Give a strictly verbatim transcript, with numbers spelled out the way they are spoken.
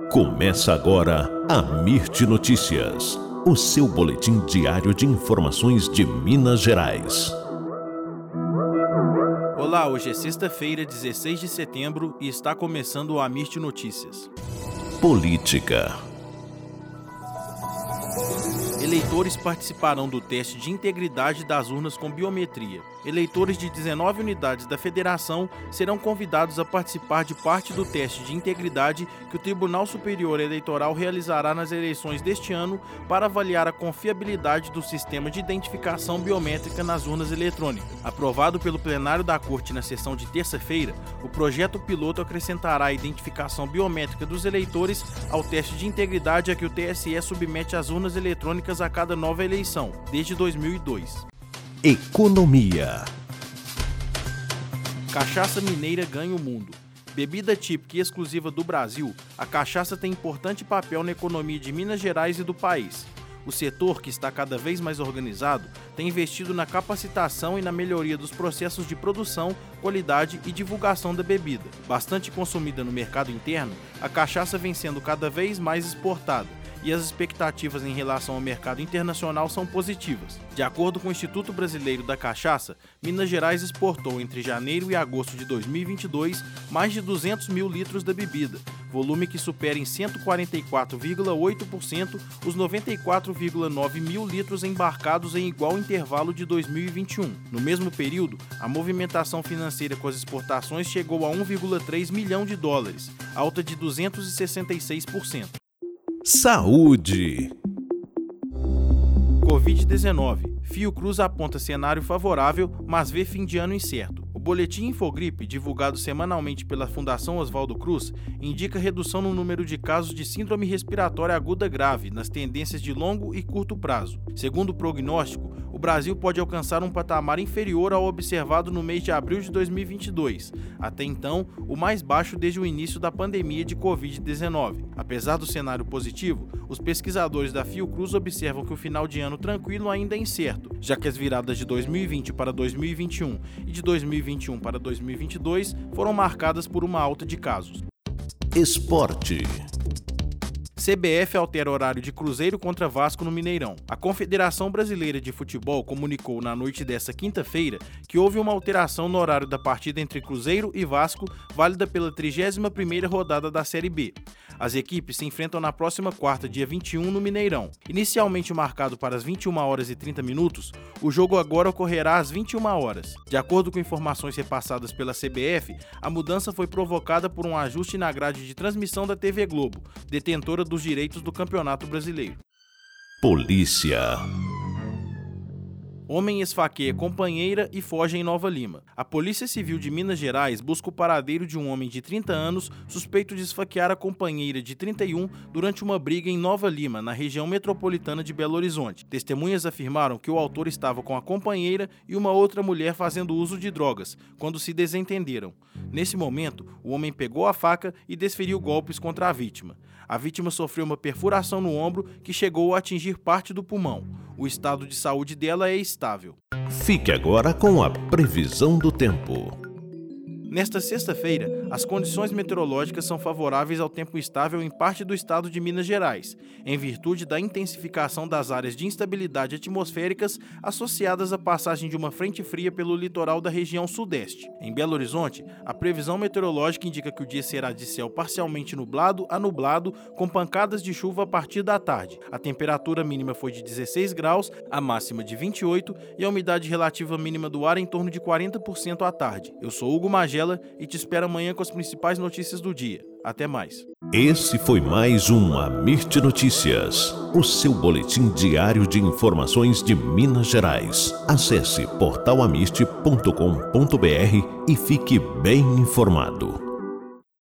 Começa agora a Mirte Notícias, o seu boletim diário de informações de Minas Gerais. Olá, hoje é sexta-feira, dezesseis de setembro, e está começando o Mirte Notícias. Política. Eleitores participarão do teste de integridade das urnas com biometria. Eleitores de dezenove unidades da federação serão convidados a participar de parte do teste de integridade que o Tribunal Superior Eleitoral realizará nas eleições deste ano para avaliar a confiabilidade do sistema de identificação biométrica nas urnas eletrônicas. Aprovado pelo plenário da Corte na sessão de terça-feira, o projeto piloto acrescentará a identificação biométrica dos eleitores ao teste de integridade a que o T S E submete às urnas eletrônicas a cada nova eleição, desde dois mil e dois. Economia. Cachaça mineira ganha o mundo. Bebida típica e exclusiva do Brasil, a cachaça tem importante papel na economia de Minas Gerais e do país. O setor, que está cada vez mais organizado, tem investido na capacitação e na melhoria dos processos de produção, qualidade e divulgação da bebida. Bastante consumida no mercado interno, a cachaça vem sendo cada vez mais exportada, e as expectativas em relação ao mercado internacional são positivas. De acordo com o Instituto Brasileiro da Cachaça, Minas Gerais exportou entre janeiro e agosto de dois mil e vinte e dois mais de duzentos mil litros da bebida, volume que supera em cento e quarenta e quatro vírgula oito por cento os noventa e quatro vírgula nove mil litros embarcados em igual intervalo de dois mil e vinte e um. No mesmo período, a movimentação financeira com as exportações chegou a um vírgula três milhão de dólares, alta de duzentos e sessenta e seis por cento. Saúde. covid dezenove. Fiocruz aponta cenário favorável, mas vê fim de ano incerto. O boletim Infogripe, divulgado semanalmente pela Fundação Oswaldo Cruz, indica redução no número de casos de síndrome respiratória aguda grave nas tendências de longo e curto prazo. Segundo o prognóstico, o Brasil pode alcançar um patamar inferior ao observado no mês de abril de dois mil e vinte e dois, até então o mais baixo desde o início da pandemia de covid dezenove. Apesar do cenário positivo, os pesquisadores da Fiocruz observam que o final de ano tranquilo ainda é incerto, já que as viradas de dois mil e vinte para dois mil e vinte e um e de dois mil e vinte e um para dois mil e vinte e dois foram marcadas por uma alta de casos. Esporte. C B F altera horário de Cruzeiro contra Vasco no Mineirão. A Confederação Brasileira de Futebol comunicou na noite desta quinta-feira que houve uma alteração no horário da partida entre Cruzeiro e Vasco, válida pela trigésima primeira rodada da Série B. As equipes se enfrentam na próxima quarta, dia vinte e um, no Mineirão. Inicialmente marcado para as vinte e uma horas e trinta minutos, o jogo agora ocorrerá às vinte e uma horas. De acordo com informações repassadas pela C B F, a mudança foi provocada por um ajuste na grade de transmissão da T V Globo, detentora dos direitos do Campeonato Brasileiro. Polícia. Homem esfaqueia companheira e foge em Nova Lima. A Polícia Civil de Minas Gerais busca o paradeiro de um homem de trinta anos suspeito de esfaquear a companheira de trinta e um durante uma briga em Nova Lima, na região metropolitana de Belo Horizonte. Testemunhas afirmaram que o autor estava com a companheira e uma outra mulher fazendo uso de drogas, quando se desentenderam. Nesse momento, o homem pegou a faca e desferiu golpes contra a vítima. A vítima sofreu uma perfuração no ombro que chegou a atingir parte do pulmão. O estado de saúde dela é estável. Fique agora com a previsão do tempo. Nesta sexta-feira, as condições meteorológicas são favoráveis ao tempo estável em parte do estado de Minas Gerais, em virtude da intensificação das áreas de instabilidade atmosféricas associadas à passagem de uma frente fria pelo litoral da região sudeste. Em Belo Horizonte, a previsão meteorológica indica que o dia será de céu parcialmente nublado a nublado, com pancadas de chuva a partir da tarde. A temperatura mínima foi de dezesseis graus, a máxima de vinte e oito e a umidade relativa mínima do ar em torno de quarenta por cento à tarde. Eu sou Hugo Magela e te espero amanhã com as principais notícias do dia. Até mais. Esse foi mais um Mirte Notícias, o seu boletim diário de informações de Minas Gerais. Acesse portal amirte ponto com ponto br e fique bem informado.